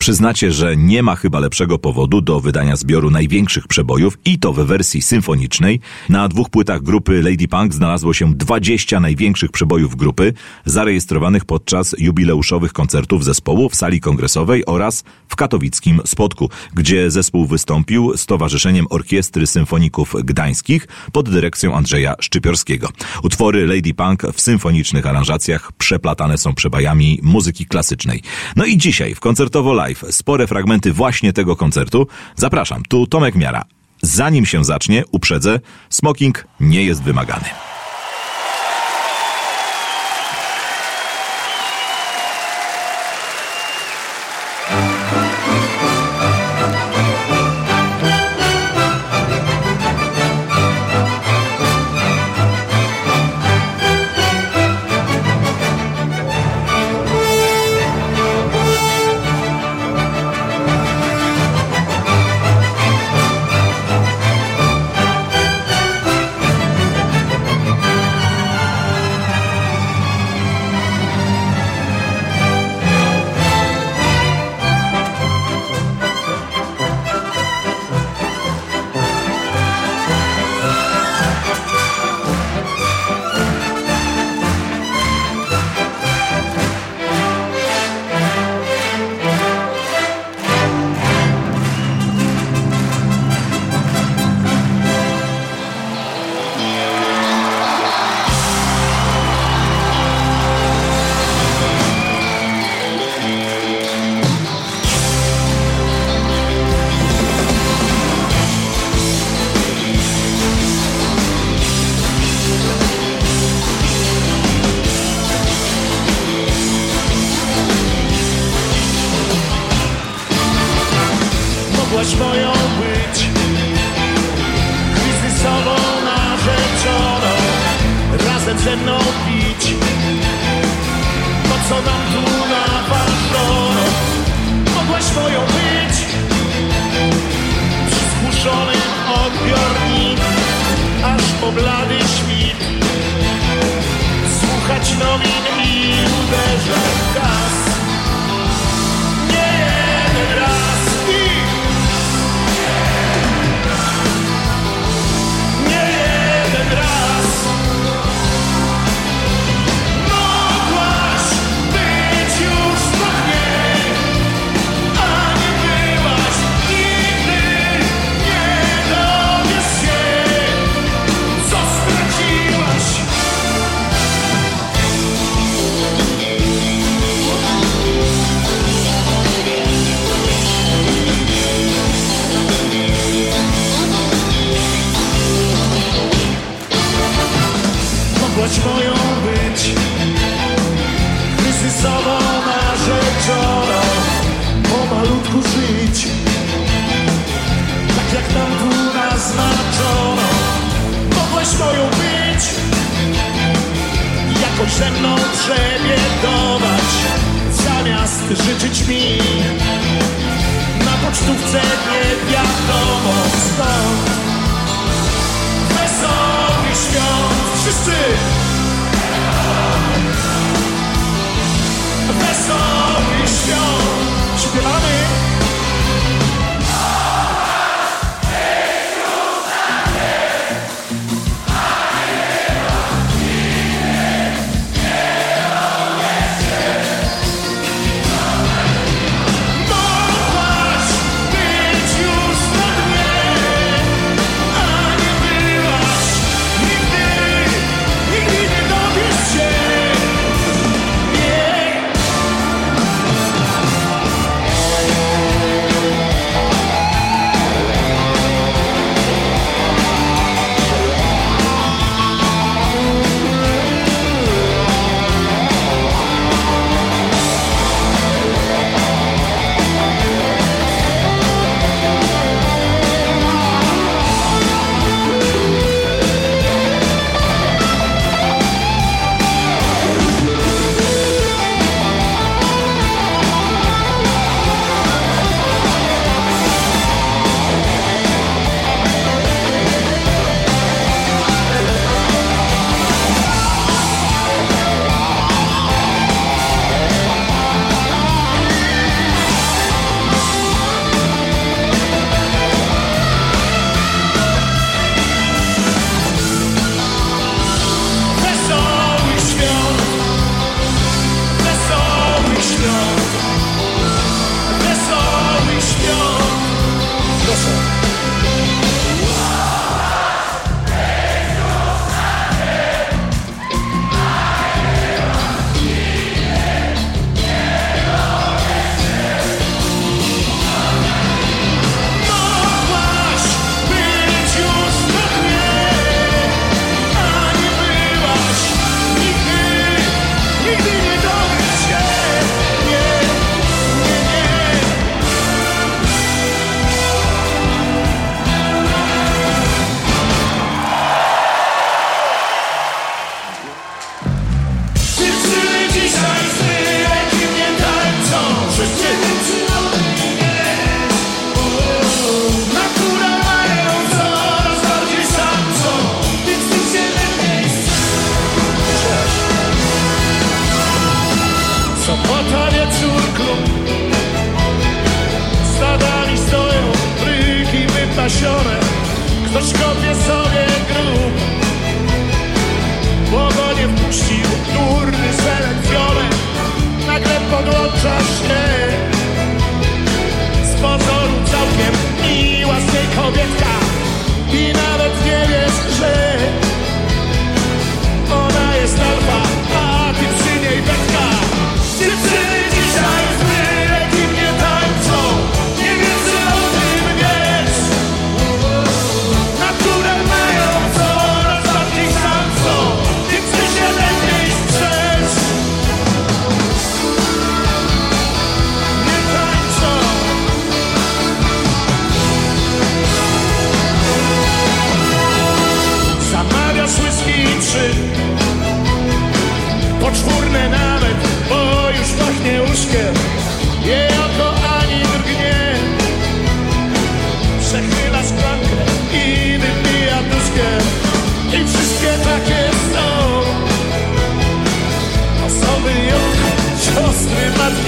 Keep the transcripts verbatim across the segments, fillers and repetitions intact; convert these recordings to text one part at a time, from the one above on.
Przyznacie, że nie ma chyba lepszego powodu do wydania zbioru największych przebojów i to we wersji symfonicznej. Na dwóch płytach grupy Lady Punk znalazło się dwadzieścia największych przebojów grupy, zarejestrowanych podczas jubileuszowych koncertów zespołu w sali kongresowej oraz w katowickim Spodku, gdzie zespół wystąpił z Towarzyszeniem Orkiestry Symfoników Gdańskich pod dyrekcją Andrzeja Szczypiorskiego. Utwory Lady Punk w symfonicznych aranżacjach przeplatane są przebojami muzyki klasycznej. No i dzisiaj w Koncertowo Live spore fragmenty właśnie tego koncertu. Zapraszam, tu Tomek Miara. Zanim się zacznie, uprzedzę, smoking nie jest wymagany. Mogłaś moją być, kryzysową narzeczoną, razem ze mną pić, to co nam tu napatrzono. Mogłaś moją być, przy spuszonym odbiornik, aż po blady świt, słuchać nowin i uderzać gaz. Nie jeden raz i nie jeden raz mogłaś być już za mnie, a nie byłaś nigdy. Nie dowiesz się, co straciłaś. Mogłaś moją być, kryzysową narzeczoną, pomalutku żyć, tak jak nam tu naznaczono. Mogłaś moją być, jakoś ze mną przebiedować, zamiast życzyć mi na pocztówce nie wiadomo skąd. Wesołych świąt wszyscy! Wesołych świąt śpiewamy! Mogłaś być już na dnie, a nie byłaś nigdy, nigdy nie dowiesz się. Nie.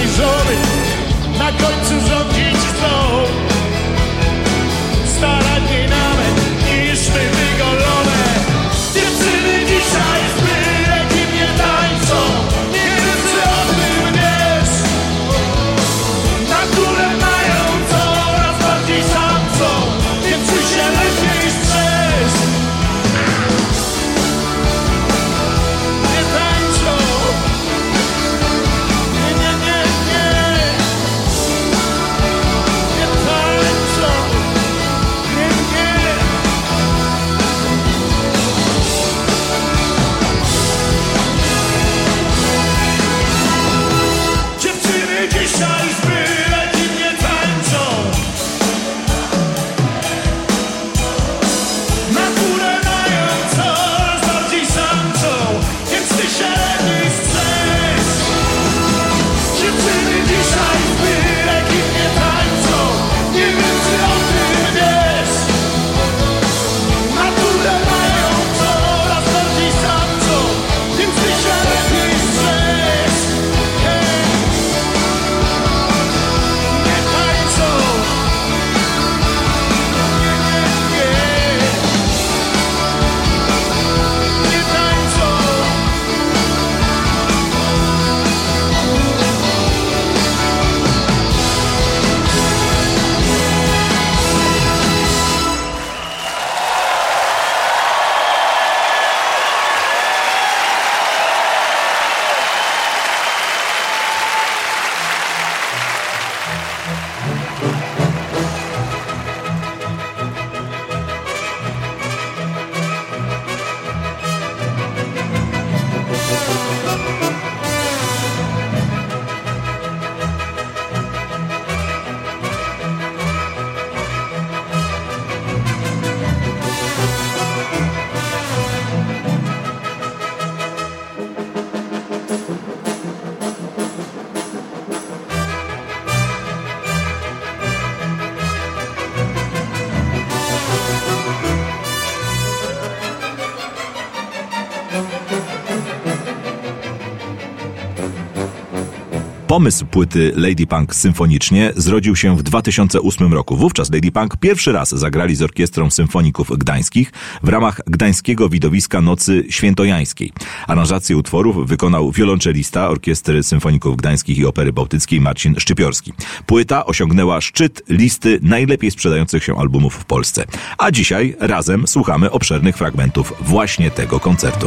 i żony na końcu rządzić chcą. Staranniej nawet niż my wygolone. Dziewczyny dzisiaj z byle kim nie tańczą. Nie wiem, czy o tym wiesz. Na górę mają coraz bardziej samcą, więc czuj się lepiej strzeż. Nie tańczą. Nie, nie, nie, nie. Nie tańczą. Nie, nie. Dziewczyny dzisiaj z byle kim nie tańczą. Na górę mają coraz bardziej samcą, więc ty się lepiej strzeż. Dziewczyny dzisiaj z byle kim nie tańczą. Nie wiem, czy o tym wiesz. Na górę mają coraz bardziej samcą, więc ty się lepiej strzeż. Nie, nie tańczą. Nie, nie, nie. Nie tańczą. Pomysł płyty Lady Punk symfonicznie zrodził się w dwa tysiące ósmym roku. Wówczas Lady Punk pierwszy raz zagrali z Orkiestrą Symfoników Gdańskich w ramach gdańskiego widowiska Nocy Świętojańskiej. Aranżację utworów wykonał wiolonczelista Orkiestry Symfoników Gdańskich i Opery Bałtyckiej Marcin Szczypiorski. Płyta osiągnęła szczyt listy najlepiej sprzedających się albumów w Polsce. A dzisiaj razem słuchamy obszernych fragmentów właśnie tego koncertu.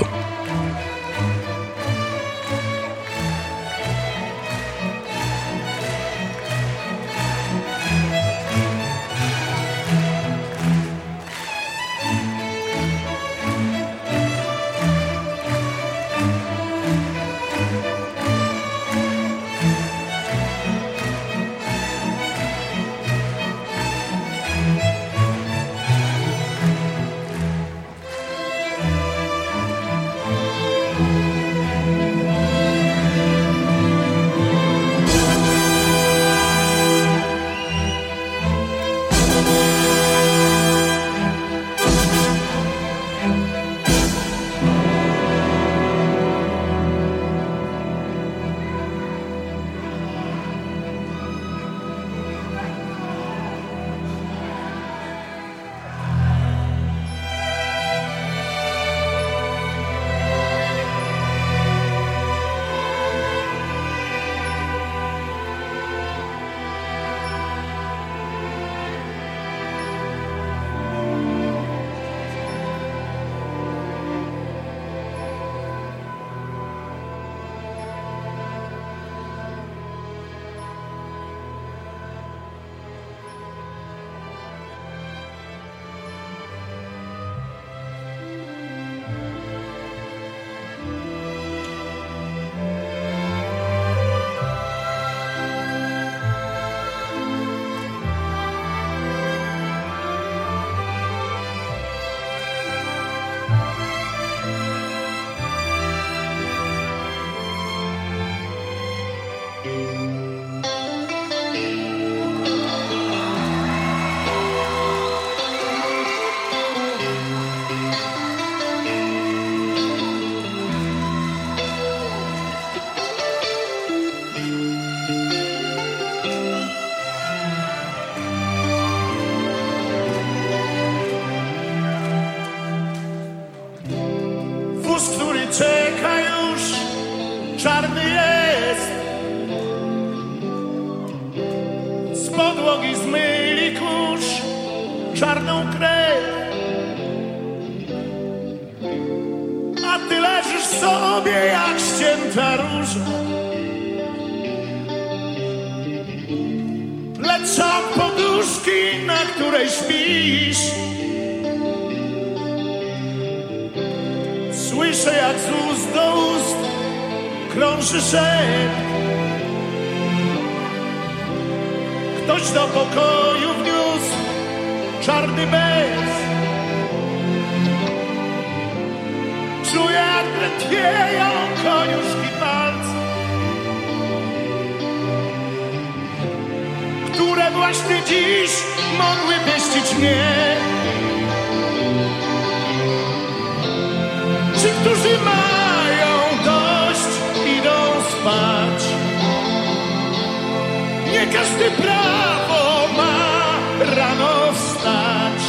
podłogi zmyli kurz, czarną krew. A ty leżysz sobie jak ścięta róża. Lecz od poduszki, na której śpisz, słyszę jak z ust do ust krąży szept. Ktoś do pokoju wniósł czarny bez. Czuję jak drętwieją koniuszki palce, które właśnie dziś mogły pieścić mnie. Ci, którzy mają dość, idą spać. Nie każdy prawo ma rano wstać.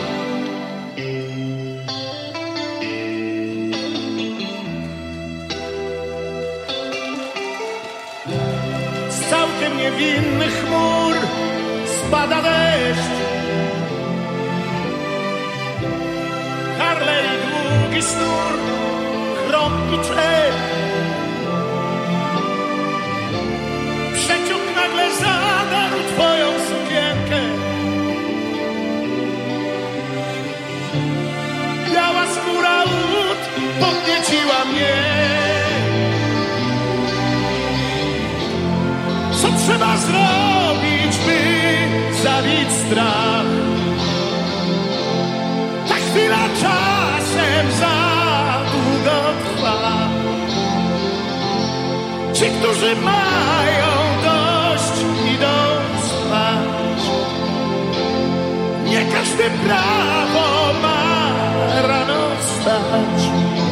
Z całkiem niewinnych chmur spada deszcz. Harley i długi sznur, chromki czep. Przeciąg nagle zadarł twoją sukienkę. Biała skóra łód podnieciła mnie. Co trzeba zrobić, by zabić strach? Ta chwila czasem za długo trwa. Ci, którzy mają dość, idą spać. Nie każdy prawo ma rano wstać.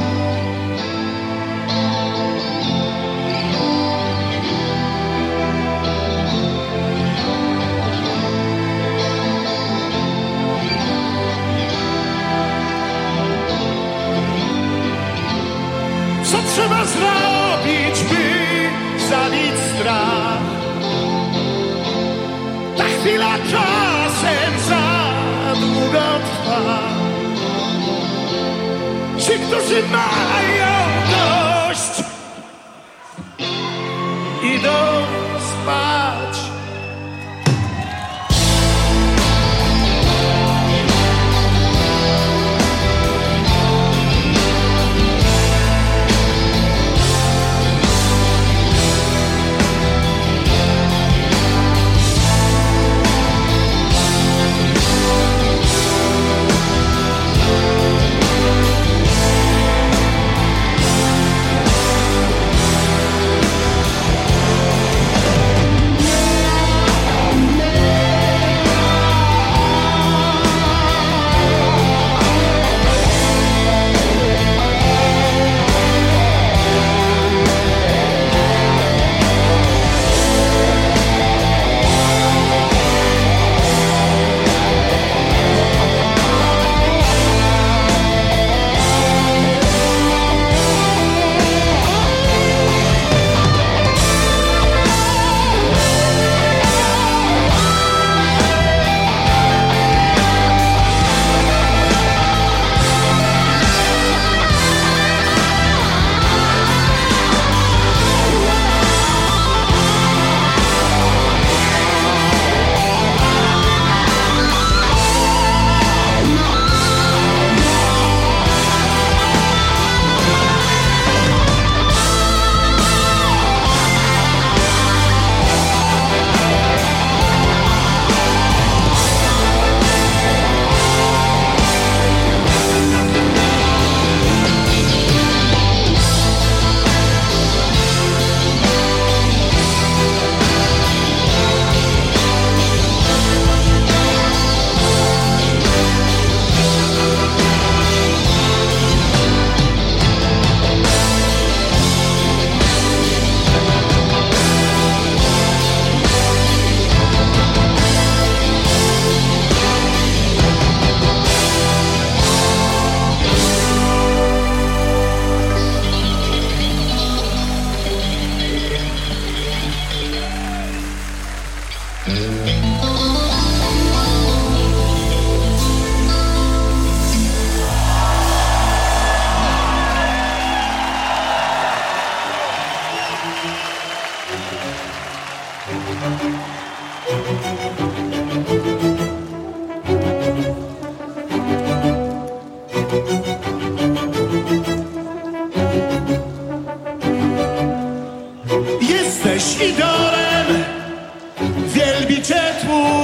Co trzeba zrobić, by zabić strach? Ta chwila czasem za długo trwa. Ci, którzy mają dość, idą spać.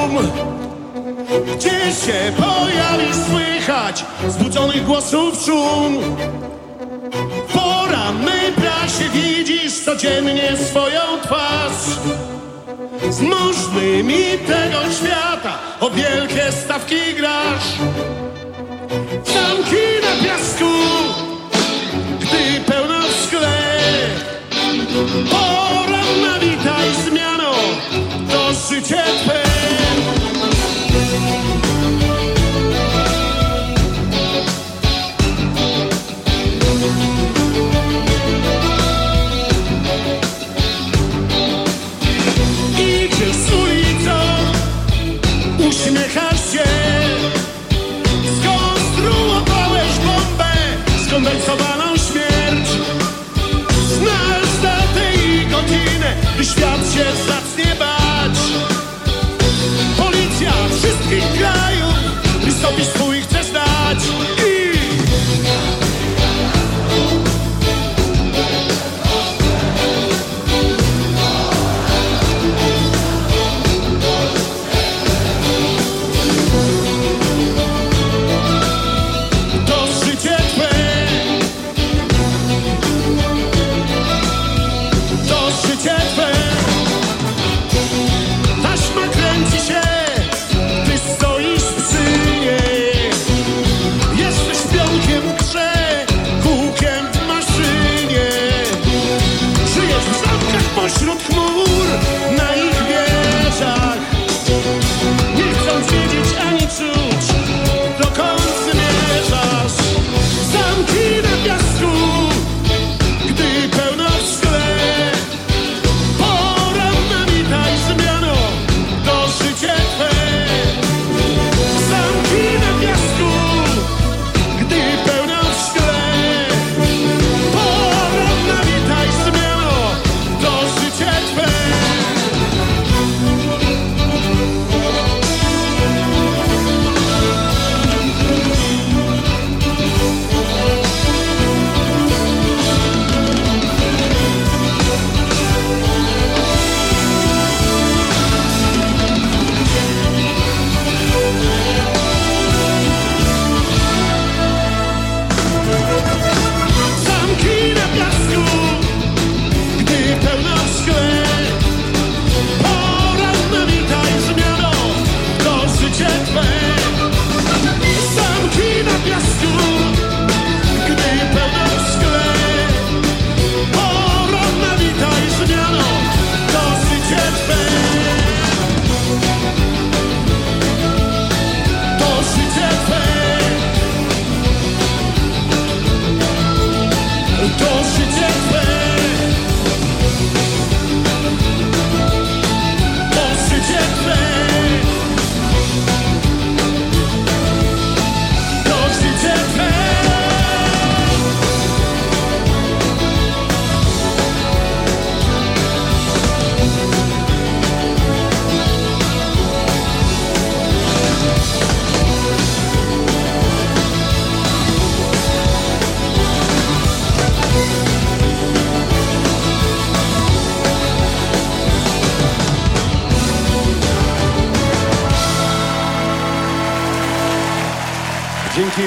dom, gdzie się pojawi słychać zbudzonych głosów szum. W porannej prasie widzisz codziennie swoją twarz. Z możnymi tego świata o wielkie stawki grasz. Zamki na piasku, gdy pełno w szkle. Poranna witaj zmiano, to życie twe. Idziesz ulicą, uśmiechasz się. Skonstruowałeś bombę, skondensowaną śmierć. Znasz datę i godzinę, gdy świat się zacznie bać. Policja wszystkich krajów, rysopis swój chcesz dać. I pośród chmur, na ich wieżach, nie chcąc wiedzieć ani czuć, dokąd zmierzasz. Zamki na piasku, gdy pełno w szkle. Poranna witaj zmiano, to życie twe. Zamki na piasku, gdy pełno w szkle. Poranna witaj zmiano, to życie twe. Zamki na piasku, gdy pełno w szkle. Poranna witaj zmiano, to życie twe. Zamki na piasku, gdy pełno w szkle. Poranna witaj zmiano, to życie twe. To życie twe. To życie twe. To życie twe. To życie twe. Dzięki.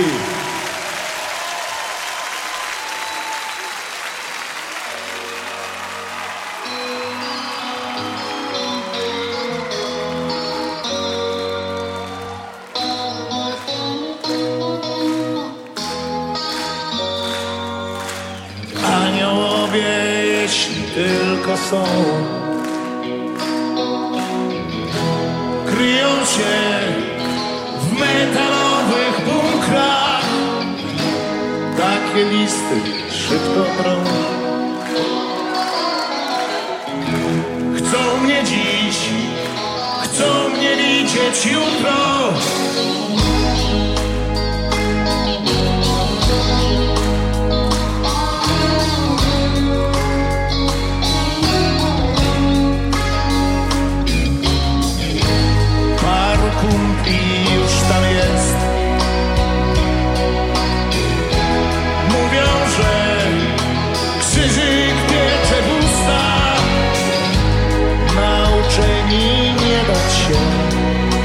Aniołowie, jeśli tylko są, kryją się w metalowych bunkrach. Takie listy szybko brą. Chcą mnie dziś, chcą mnie widzieć jutro. Paru kumpli już tam jest. Mówią, że krzyżyk piecze w usta. Nauczeni nie bać się.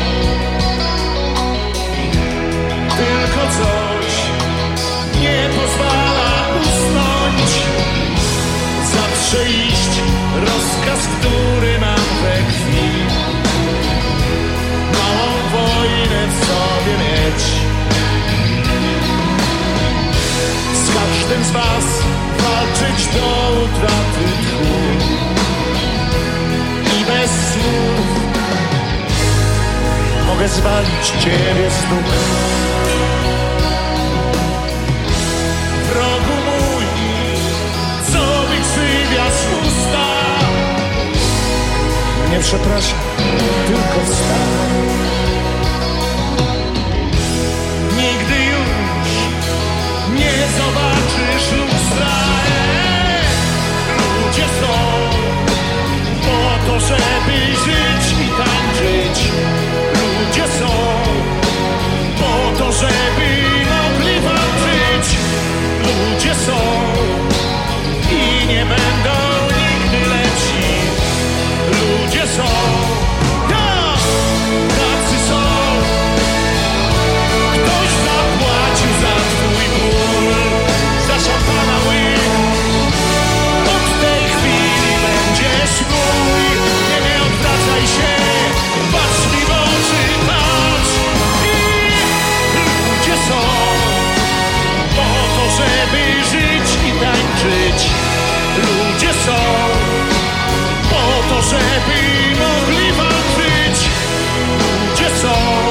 mogę zwalić ciebie z nóg. Wrogu mój, co wykrzywia z usta, nie przepraszam, tylko wstań. Nigdy już nie zobaczysz lustra. Ludzie są po to, żeby żyć i tańczyć. Ludzie są po to, żeby mogli walczyć. Ludzie są i nie będą nigdy lepsi. Ludzie są, ja, tacy są. Ktoś zapłacił za twój ból, za szampana łyk. Od tej chwili będziesz mój. Nie, nie odwracaj się, patrz mi w oczy, patrz. I ludzie są po to, żeby żyć i tańczyć. Ludzie są po to, żeby mogli walczyć. Ludzie są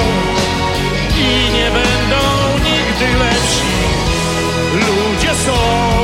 i nie będą nigdy lepsi. Ludzie są.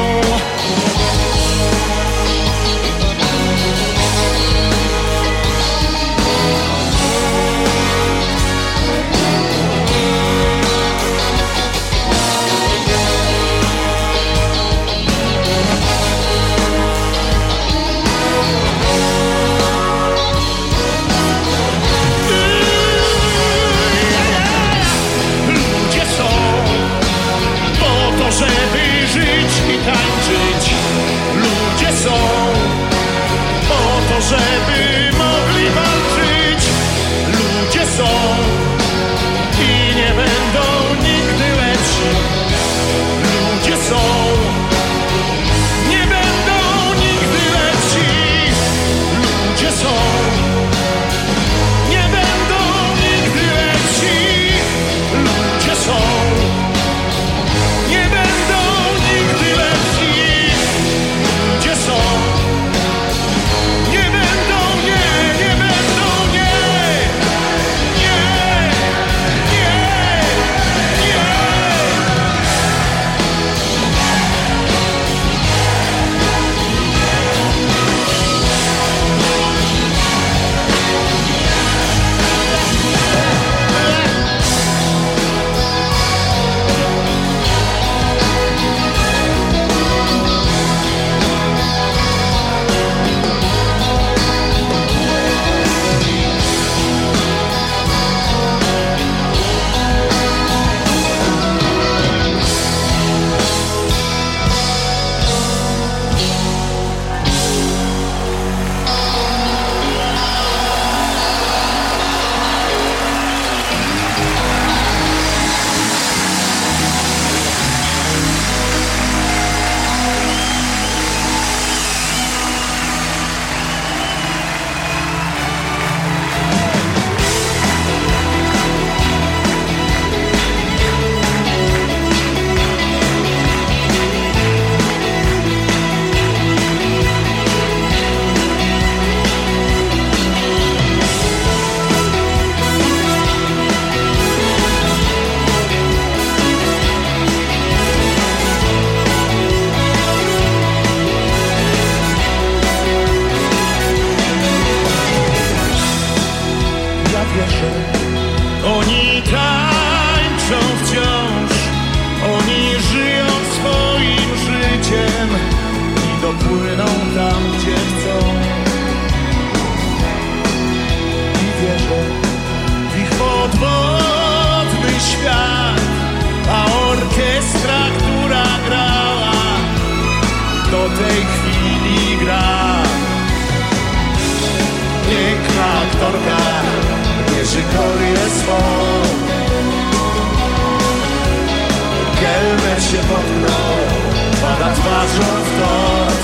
Żeby żyć i tańczyć. Ludzie są po to, żeby mogli walczyć. Ludzie są i nie będą nigdy lepsi. Ludzie są, nie będą nigdy lepsi. Ludzie są, nie będą nigdy lepsi. Ludzie są, nie będą nigdy lepsi. Ludzie są, nie będą, nie, nie będą, nie, nie, nie, nie. Oni tańczą wciąż, oni żyją swoim życiem i dopłyną tam, gdzie chcą. I wierzę w ich podwodny świat, a orkiestra, która grała, do tej chwili gra. Piękna aktorka bierze korię swą. Kelner się potknął, pada twarzą w tort.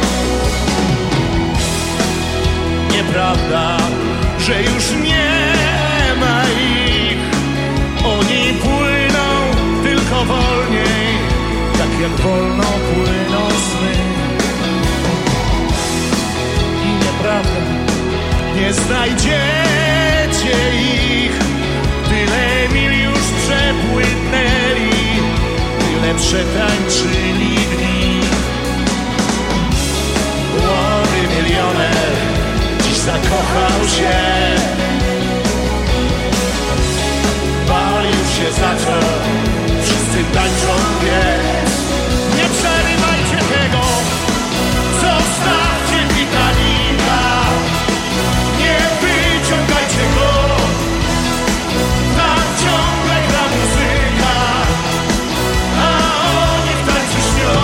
Nieprawda, że już nie ma ich. Oni płyną tylko wolniej, tak jak wolno płyną sny. I nieprawda, nie znajdziecie ich. one przetańczyli dni. Młody milioner dziś zakochał się, bal już się zaczął, wszyscy tańczą biec. Nie przerywajcie tego, zostawcie Titanica, nie wyciągajcie go, tam ciągle gra muzyka, a oni w tańcu śnią.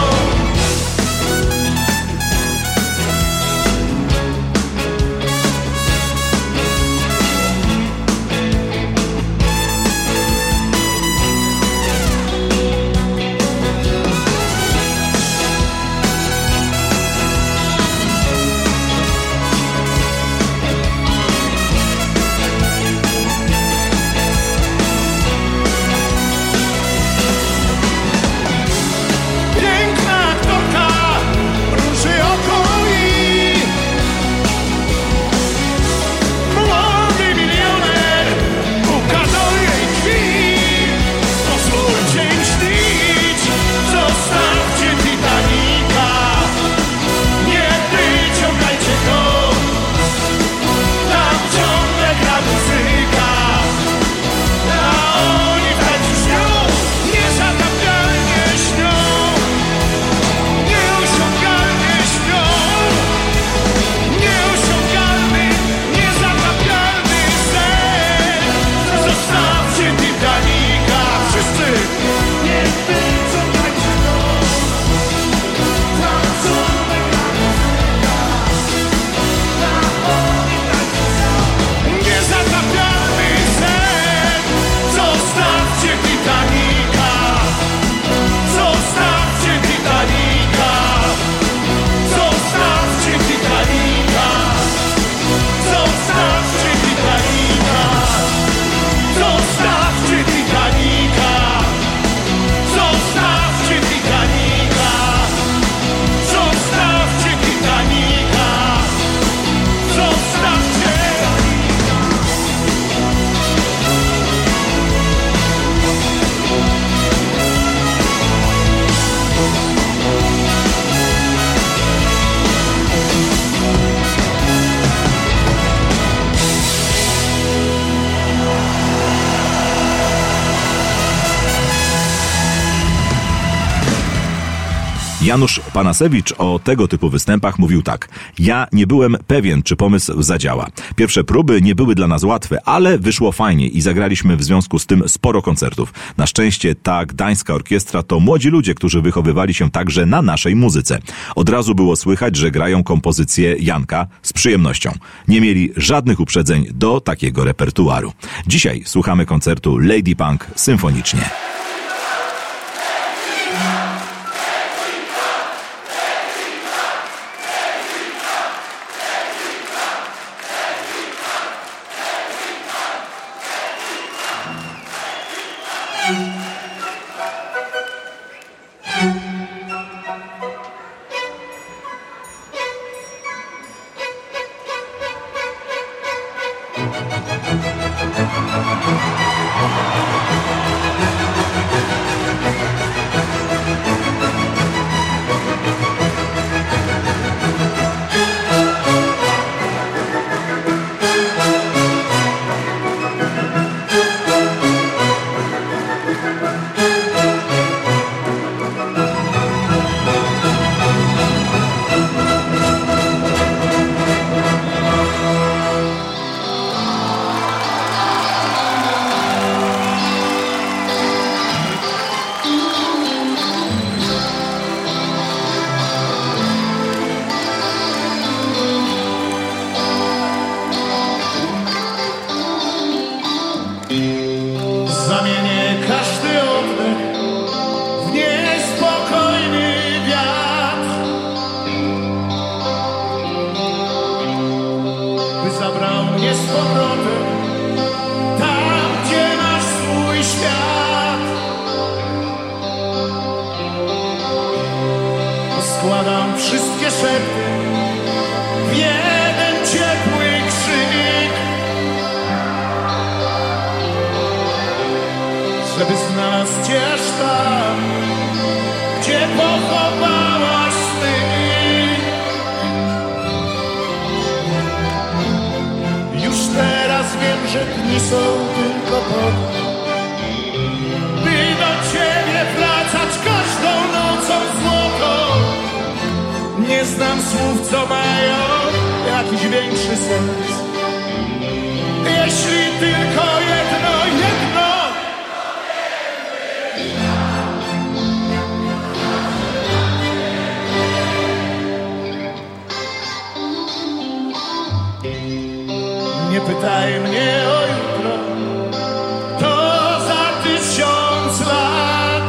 Janusz Panasewicz o tego typu występach mówił tak. Ja nie byłem pewien, czy pomysł zadziała. Pierwsze próby nie były dla nas łatwe, ale wyszło fajnie i zagraliśmy w związku z tym sporo koncertów. Na szczęście ta gdańska orkiestra to młodzi ludzie, którzy wychowywali się także na naszej muzyce. Od razu było słychać, że grają kompozycje Janka z przyjemnością. Nie mieli żadnych uprzedzeń do takiego repertuaru. Dzisiaj słuchamy koncertu Lady Punk symfonicznie. Zamienię każdy oddech w niespokojny wiatr, by zabrał mnie z powrotem tam, gdzie masz swój świat. Składam wszystkie szepty w jeden ciepły krzyk, żeby znaleźć nas gdzieś tam, gdzie pochowałaś ty. Już teraz wiem, że dni są tylko po to, by do ciebie wracać każdą nocą złotą. Nie znam słów, co mają jakiś większy sens. Jeśli tylko jedno, jedno nie pytaj mnie o jutro, to za tysiąc lat.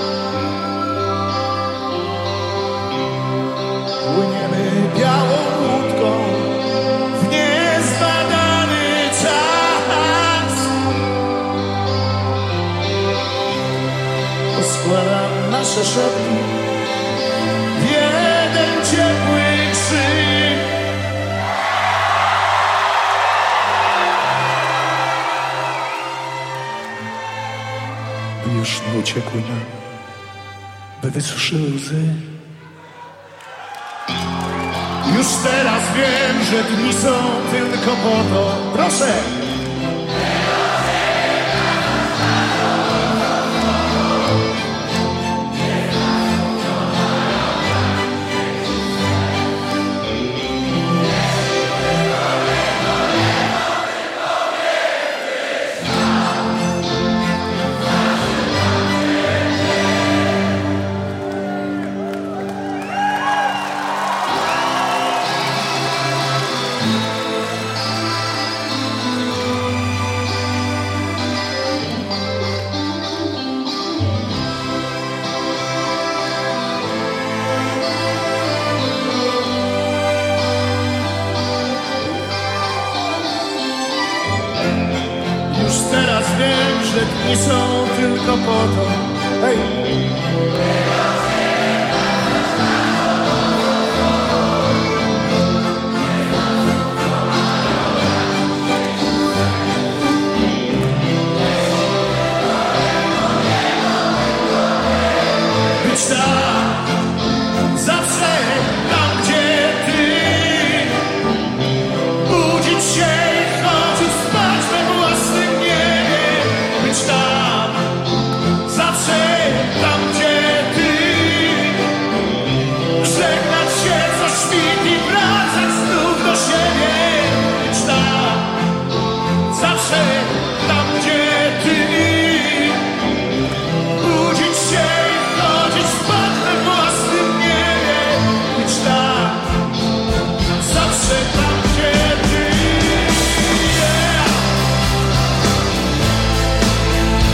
Płyniemy białą łódką w niezbadany czas. Poskładam nasze szepty w jeden ciepły krzyk. Już nie uciekły nam, by wysuszyły łzy. Już teraz wiem, że dni są tylko po to. Proszę! Teraz wiem, że dni są tylko po to. Hej! Być tam, zawsze tam, gdzie ty. Budzić się i chodzić spać we własnym niebie. Być tam, zawsze tam, gdzie ty. Żegnać się co świt i wracać znów do siebie. Być tam, zawsze tam, gdzie ty. Budzić się i chodzić spać we własnym niebie. Być tam, zawsze tam, gdzie ty. Yeah.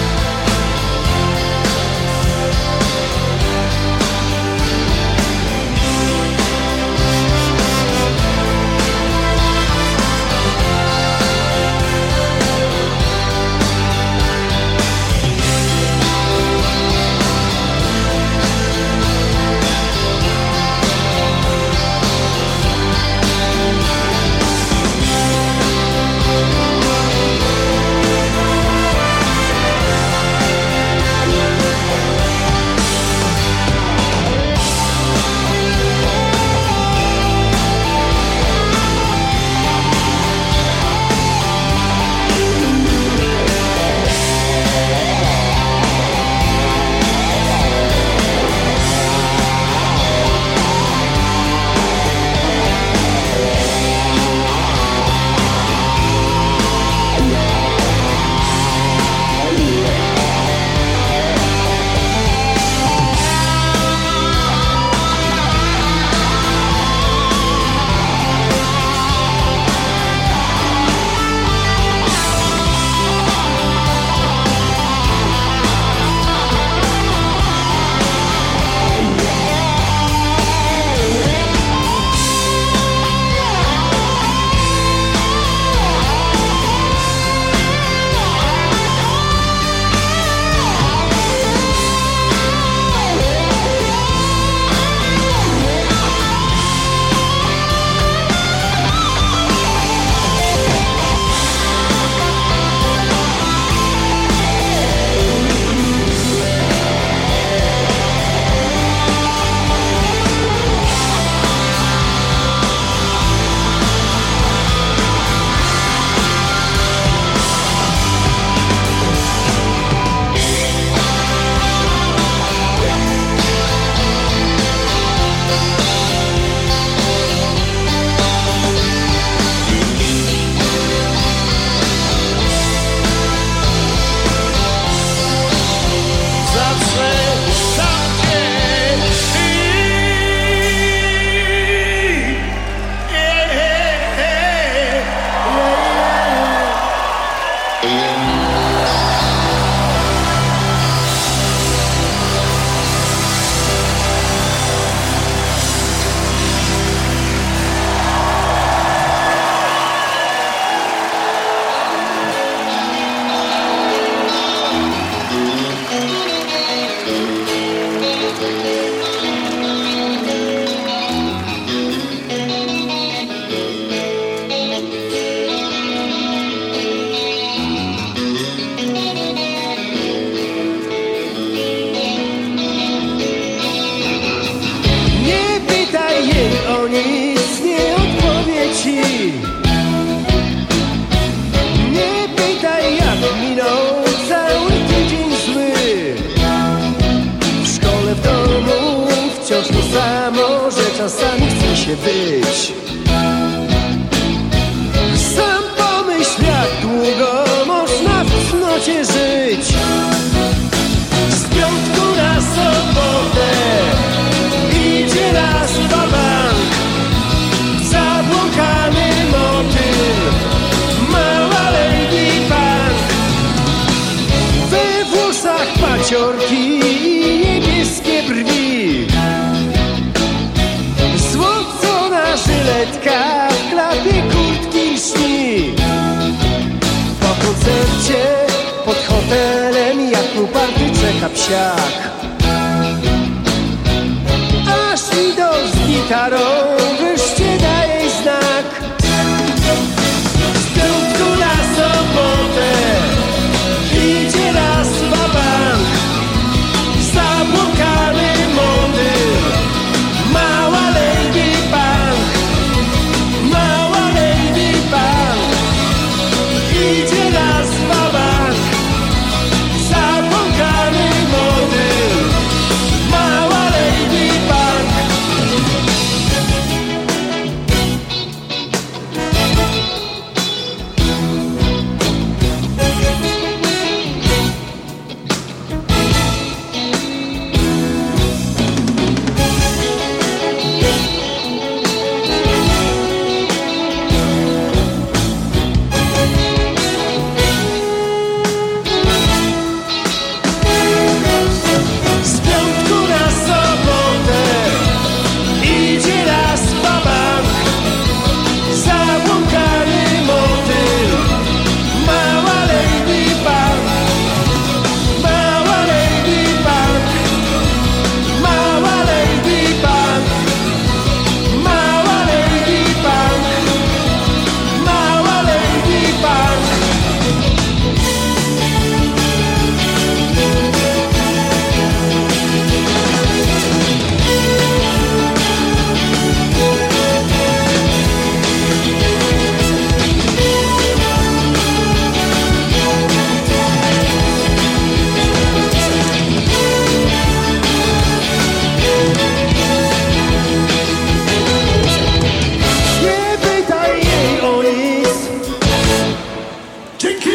czasami chce się być. Sam pomyśl, jak długo można w cnocie żyć. Z piątku na sobotę idzie raz na bank. Zabłąkany motyl, mała Lady Punk. We włosach paciorki i niebieskie brwi. Złocona żyletka w klapie kurtki śni. Po koncercie pod hotelem jak u party czeka psiak. Aż idol z gitarą wreszcie daje jej znak. Z piątku na sobotę idzie raz na bank. Zabłąkany motyl, mała Lady Punk. Mała Lady Punk idzie raz na bank. Zabłąkany motyl, mała Lady Punk. Z piątku na sobotę idzie raz na bank. Zabłąkany motyl, mała Lady Punk. Mała Lady Punk. Mała Lady Punk. Mała Lady Punk. Mała Lady Punk. Nie pytaj jej o nic. Dzięki!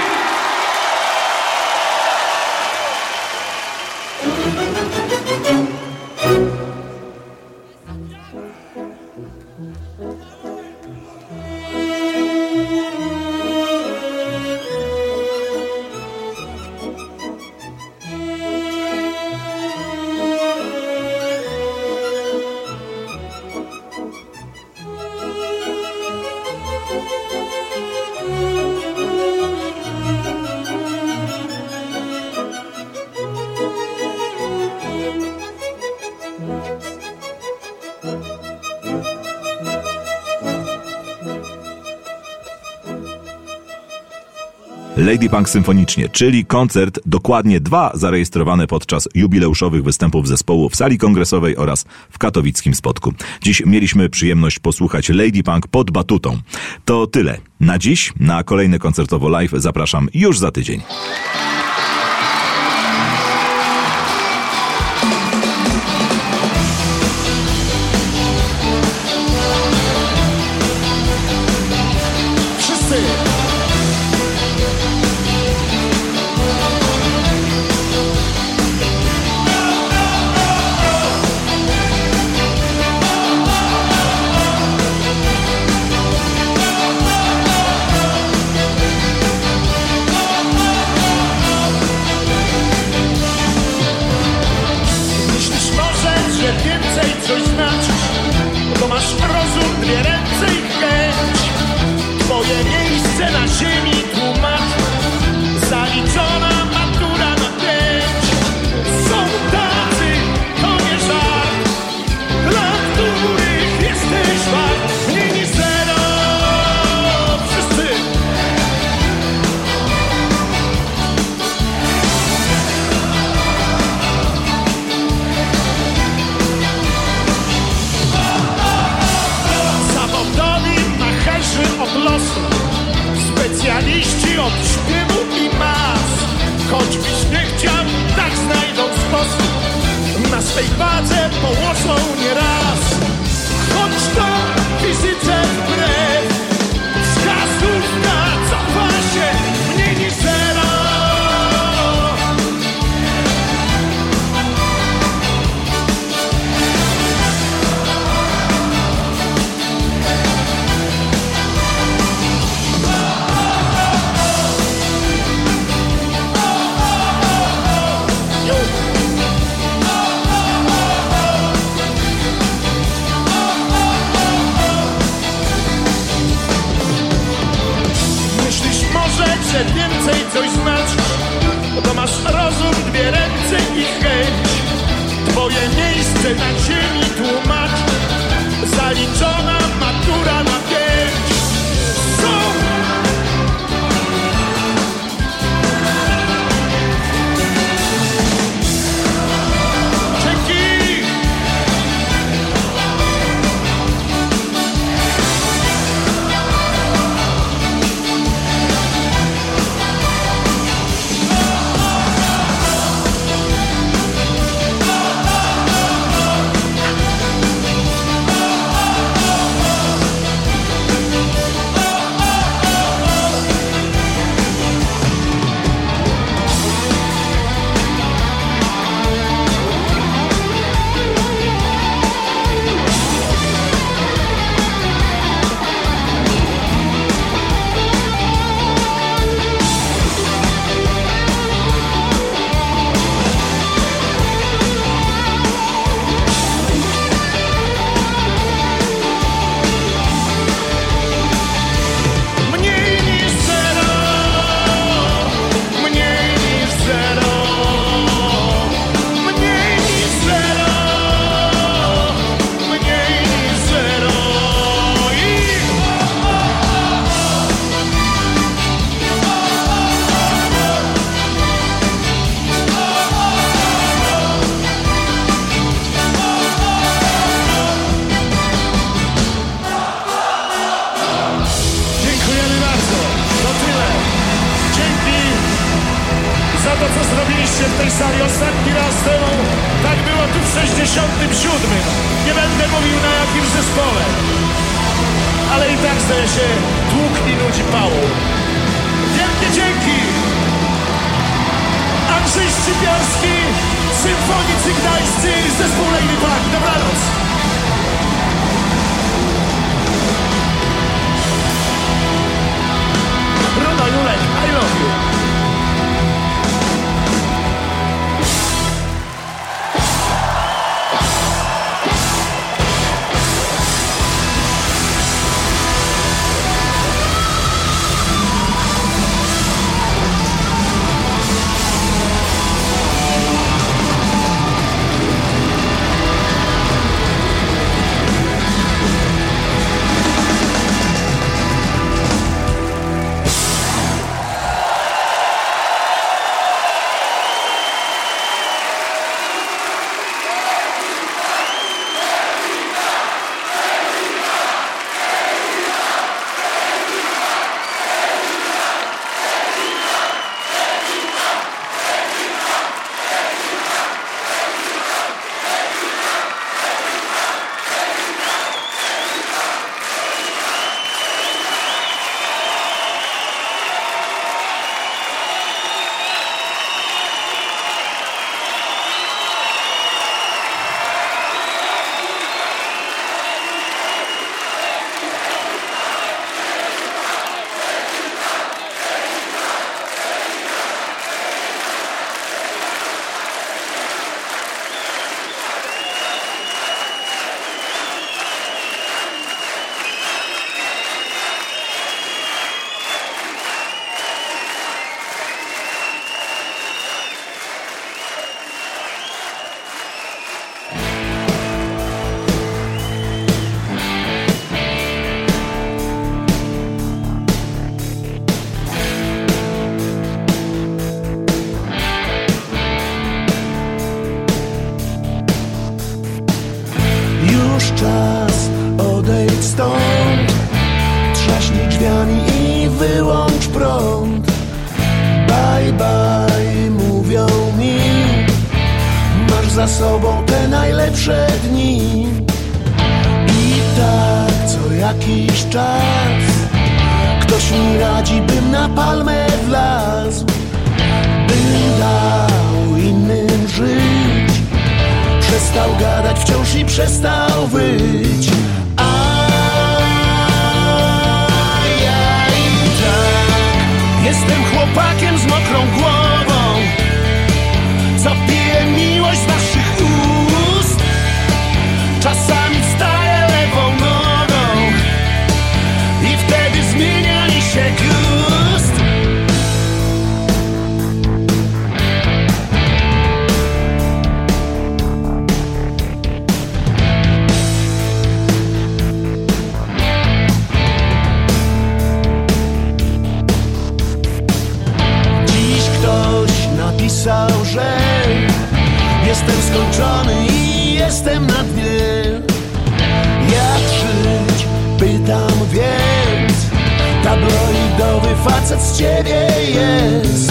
Lady Punk symfonicznie, czyli koncert, dokładnie dwa zarejestrowane podczas jubileuszowych występów zespołu w sali kongresowej oraz w katowickim Spodku. Dziś mieliśmy przyjemność posłuchać Lady Punk pod batutą. To tyle na dziś. Na kolejne koncertowo live zapraszam już za tydzień. Wszyscy! byliście w tej sali ostatni raz temu, tak było tu w sześćdziesiątym siódmym. Nie będę mówił na jakim zespole, ale i tak zdaje się tłuk i nudzi pałą. Wielkie dzięki! Andrzej Szczypiarski, Symfonicy Gdańscy, zespół Lady Punk. Dobranoc! Bruno Julek, I love you! Czas odejdź stąd, trzaśnij drzwiami i wyłącz prąd. Bye bye, mówią mi, masz za sobą te najlepsze dni. I tak co jakiś czas ktoś mi radzi, bym na palmę wlazł, bym dał innym żyć. Przestał gadać wciąż i przestał wyć. A ja i tak jestem chłopakiem z mokrą głową, co pije miłość z naszych ust. Czasami wstaję lewą nogą i wtedy zmienia mi się gust. Napisał, że jestem skończony i jestem na dnie. Jak żyć? Pytam więc. Tabloidowy facet z ciebie jest.